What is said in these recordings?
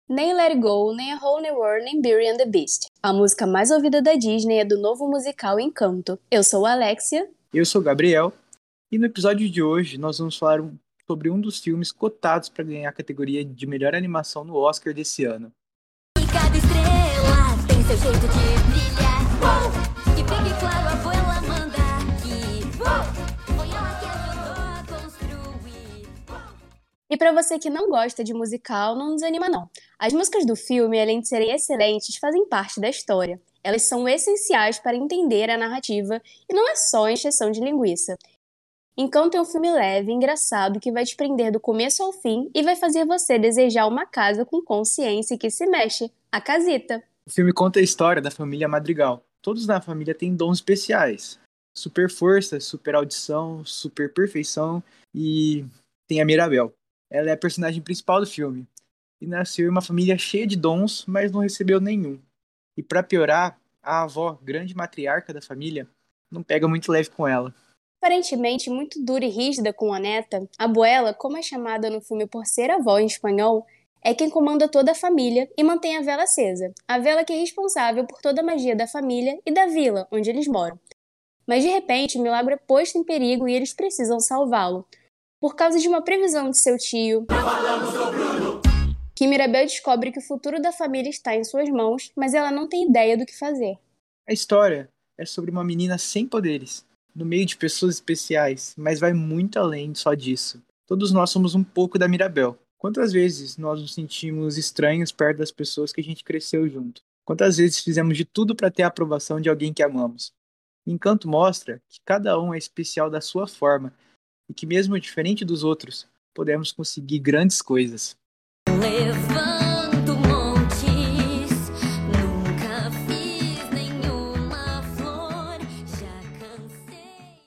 Nem Let It Go, nem A Whole New World, nem Beauty and the Beast. A música mais ouvida da Disney é do novo musical Encanto. Eu sou a Alexia. Eu sou o Gabriel. E no episódio de hoje nós vamos falar sobre um dos filmes cotados para ganhar a categoria de melhor animação no Oscar desse ano. E cada estrela tem seu jeito de brilhar. Que fique claro, a avó ela manda aqui. Foi ela que ajudou a construir. E pra você que não gosta de musical, não desanima não. As músicas do filme, além de serem excelentes, fazem parte da história. Elas são essenciais para entender a narrativa e não é só encheção de linguiça. Encanto é um filme leve, engraçado, que vai te prender do começo ao fim e vai fazer você desejar uma casa com consciência e que se mexe, a casita. O filme conta a história da família Madrigal. Todos na família têm dons especiais. Super força, super audição, super perfeição e tem a Mirabel. Ela é a personagem principal do filme. E nasceu em uma família cheia de dons, mas não recebeu nenhum. E para piorar, a avó, grande matriarca da família, não pega muito leve com ela. Aparentemente muito dura e rígida com a neta, a abuela, como é chamada no filme por ser avó em espanhol, é quem comanda toda a família e mantém a vela acesa. A vela que é responsável por toda a magia da família e da vila onde eles moram. Mas de repente, o milagre é posto em perigo e eles precisam salvá-lo. Por causa de uma previsão de seu tio, que Mirabel descobre que o futuro da família está em suas mãos, mas ela não tem ideia do que fazer. A história é sobre uma menina sem poderes, no meio de pessoas especiais, mas vai muito além só disso. Todos nós somos um pouco da Mirabel. Quantas vezes nós nos sentimos estranhos perto das pessoas que a gente cresceu junto? Quantas vezes fizemos de tudo para ter a aprovação de alguém que amamos? Encanto mostra que cada um é especial da sua forma e que mesmo diferente dos outros, podemos conseguir grandes coisas. Levanto montes, nunca fiz nenhuma flor, já cansei.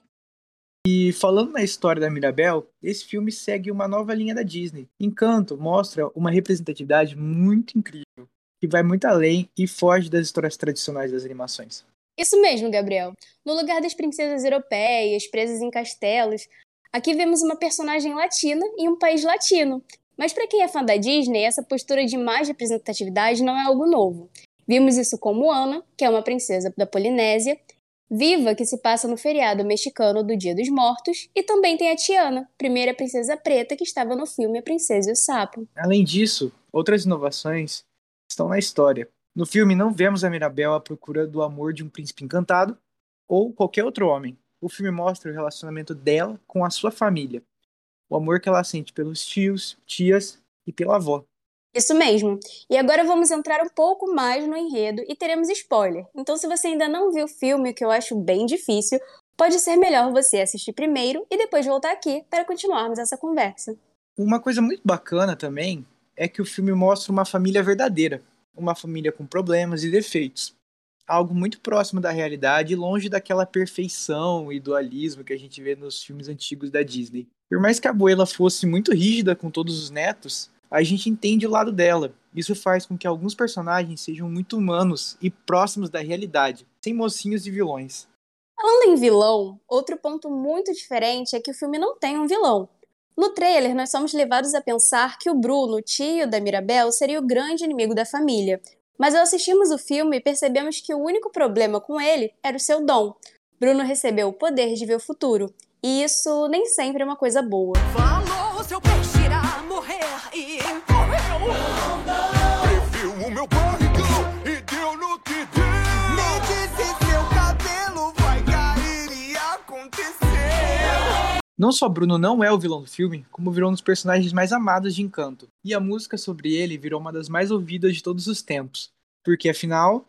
E falando na história da Mirabel, esse filme segue uma nova linha da Disney. Encanto mostra uma representatividade muito incrível, que vai muito além e foge das histórias tradicionais das animações. Isso mesmo, Gabriel. No lugar das princesas europeias presas em castelos, aqui vemos uma personagem latina em um país latino. Mas para quem é fã da Disney, essa postura de mais representatividade não é algo novo. Vimos isso com Moana, que é uma princesa da Polinésia, Viva, que se passa no feriado mexicano do Dia dos Mortos, e também tem a Tiana, primeira princesa preta que estava no filme A Princesa e o Sapo. Além disso, outras inovações estão na história. No filme não vemos a Mirabel à procura do amor de um príncipe encantado ou qualquer outro homem. O filme mostra o relacionamento dela com a sua família, o amor que ela sente pelos tios, tias e pela avó. Isso mesmo. E agora vamos entrar um pouco mais no enredo e teremos spoiler. Então, se você ainda não viu o filme, o que eu acho bem difícil, pode ser melhor você assistir primeiro e depois voltar aqui para continuarmos essa conversa. Uma coisa muito bacana também é que o filme mostra uma família verdadeira, uma família com problemas e defeitos. Algo muito próximo da realidade e longe daquela perfeição e dualismo que a gente vê nos filmes antigos da Disney. Por mais que a abuela fosse muito rígida com todos os netos, a gente entende o lado dela. Isso faz com que alguns personagens sejam muito humanos e próximos da realidade, sem mocinhos e vilões. Falando em vilão, outro ponto muito diferente é que o filme não tem um vilão. No trailer, nós somos levados a pensar que o Bruno, tio da Mirabel, seria o grande inimigo da família. Mas ao assistirmos o filme, percebemos que o único problema com ele era o seu dom. Bruno recebeu o poder de ver o futuro. E isso nem sempre é uma coisa boa. Falou, seu peixe irá morrer e morreu. Previu o meu barrigão e deu no que deu. Me disse seu cabelo vai cair e acontecer. Não só Bruno não é o vilão do filme, como virou um dos personagens mais amados de Encanto. E a música sobre ele virou uma das mais ouvidas de todos os tempos. Porque afinal...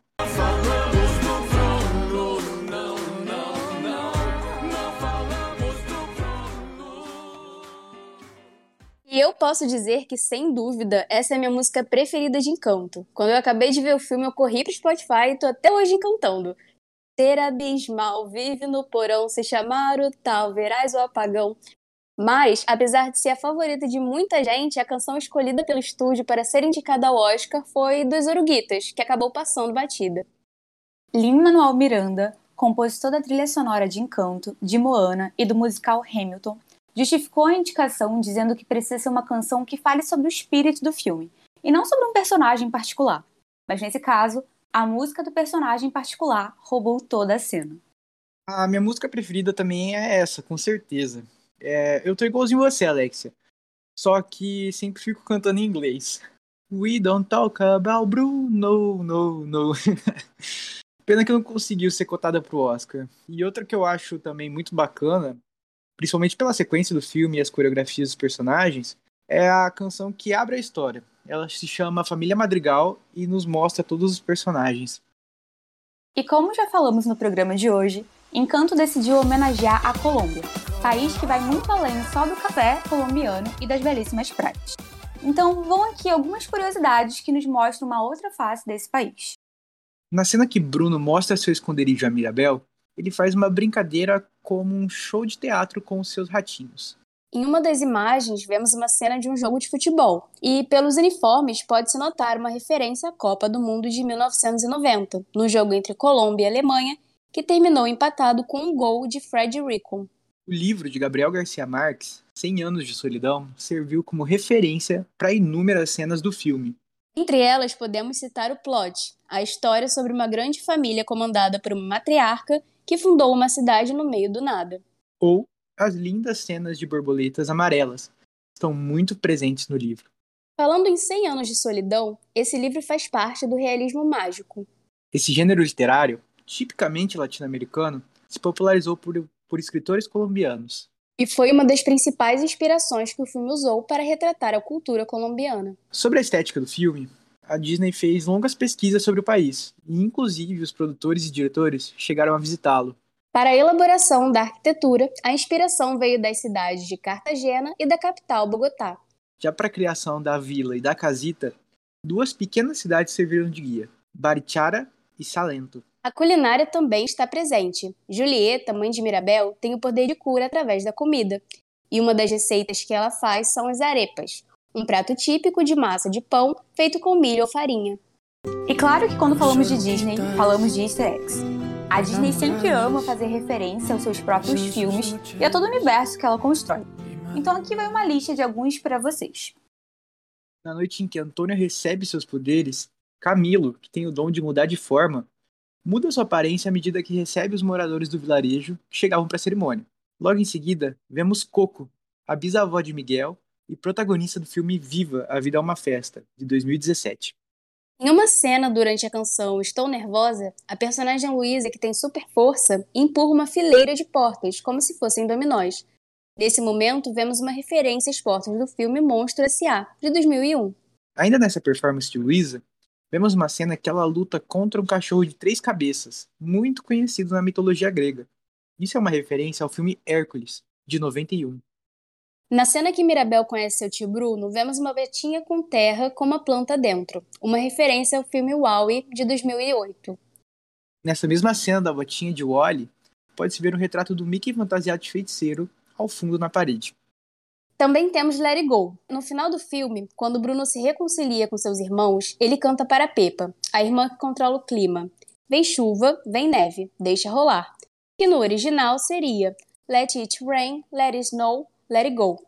E eu posso dizer que, sem dúvida, essa é a minha música preferida de Encanto. Quando eu acabei de ver o filme, eu corri pro Spotify e tô até hoje encantando. Ser abismal, vive no porão, se chamar o tal, verás o apagão. Mas, apesar de ser a favorita de muita gente, a canção escolhida pelo estúdio para ser indicada ao Oscar foi dos Oruguitas, que acabou passando batida. Lin-Manuel Miranda, compositor da trilha sonora de Encanto, de Moana e do musical Hamilton, justificou a indicação dizendo que precisa ser uma canção que fale sobre o espírito do filme, e não sobre um personagem em particular. Mas nesse caso, a música do personagem em particular roubou toda a cena. A minha música preferida também é essa, com certeza. Eu tô igualzinho você, Alexia. Só que sempre fico cantando em inglês. We don't talk about Bruno, no, no. Pena que não conseguiu ser cotada pro Oscar. E outra que eu acho também muito bacana, principalmente pela sequência do filme e as coreografias dos personagens, é a canção que abre a história. Ela se chama Família Madrigal e nos mostra todos os personagens. E como já falamos no programa de hoje, Encanto decidiu homenagear a Colômbia, país que vai muito além só do café colombiano e das belíssimas praias. Então vão aqui algumas curiosidades que nos mostram uma outra face desse país. Na cena que Bruno mostra seu esconderijo a Mirabel, ele faz uma brincadeira como um show de teatro com os seus ratinhos. Em uma das imagens, vemos uma cena de um jogo de futebol, e pelos uniformes pode-se notar uma referência à Copa do Mundo de 1990, no jogo entre Colômbia e Alemanha, que terminou empatado com um gol de Fred Rincon. O livro de Gabriel Garcia Marques, 100 Anos de Solidão, serviu como referência para inúmeras cenas do filme. Entre elas, podemos citar o plot, a história sobre uma grande família comandada por uma matriarca que fundou uma cidade no meio do nada. Ou as lindas cenas de borboletas amarelas, estão muito presentes no livro. Falando em 100 Anos de Solidão, esse livro faz parte do realismo mágico. Esse gênero literário, tipicamente latino-americano, se popularizou por escritores colombianos. E foi uma das principais inspirações que o filme usou para retratar a cultura colombiana. Sobre a estética do filme, a Disney fez longas pesquisas sobre o país, e inclusive os produtores e diretores chegaram a visitá-lo. Para a elaboração da arquitetura, a inspiração veio das cidades de Cartagena e da capital, Bogotá. Já para a criação da vila e da casita, 2 pequenas cidades serviram de guia, Barichara e Salento. A culinária também está presente. Julieta, mãe de Mirabel, tem o poder de cura através da comida. E uma das receitas que ela faz são as arepas, um prato típico de massa de pão feito com milho ou farinha. E claro que quando falamos de Disney, falamos de easter eggs. A Disney sempre ama fazer referência aos seus próprios filmes e a todo o universo que ela constrói. Então aqui vai uma lista de alguns para vocês. Na noite em que Antônio recebe seus poderes, Camilo, que tem o dom de mudar de forma, muda sua aparência à medida que recebe os moradores do vilarejo que chegavam para a cerimônia. Logo em seguida, vemos Coco, a bisavó de Miguel e protagonista do filme Viva, A Vida é uma Festa, de 2017. Em uma cena durante a canção Estou Nervosa, a personagem Luísa, que tem super força, empurra uma fileira de portas, como se fossem dominós. Nesse momento, vemos uma referência às portas do filme Monstro S.A., de 2001. Ainda nessa performance de Luísa, vemos uma cena que ela luta contra um cachorro de 3 cabeças, muito conhecido na mitologia grega. Isso é uma referência ao filme Hércules, de 91. Na cena que Mirabel conhece seu tio Bruno, vemos uma betinha com terra com uma planta dentro, uma referência ao filme Wall-E, de 2008. Nessa mesma cena da botinha de Wall-E, pode-se ver um retrato do Mickey fantasiado de feiticeiro ao fundo na parede. Também temos Let It Go. No final do filme, quando Bruno se reconcilia com seus irmãos, ele canta para Pepa, a irmã que controla o clima. Vem chuva, vem neve, deixa rolar. Que no original seria Let It Rain, Let It Snow, Let It Go.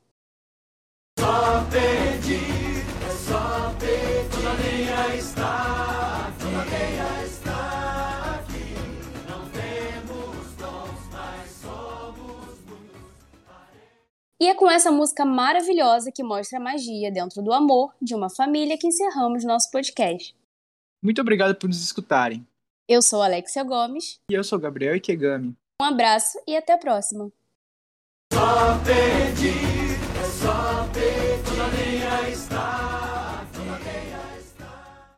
E é com essa música maravilhosa que mostra a magia dentro do amor de uma família que encerramos nosso podcast. Muito obrigado por nos escutarem. Eu sou Alexia Gomes. E eu sou Gabriel Ikegami. Um abraço e até a próxima. Só pedir, toda linha está.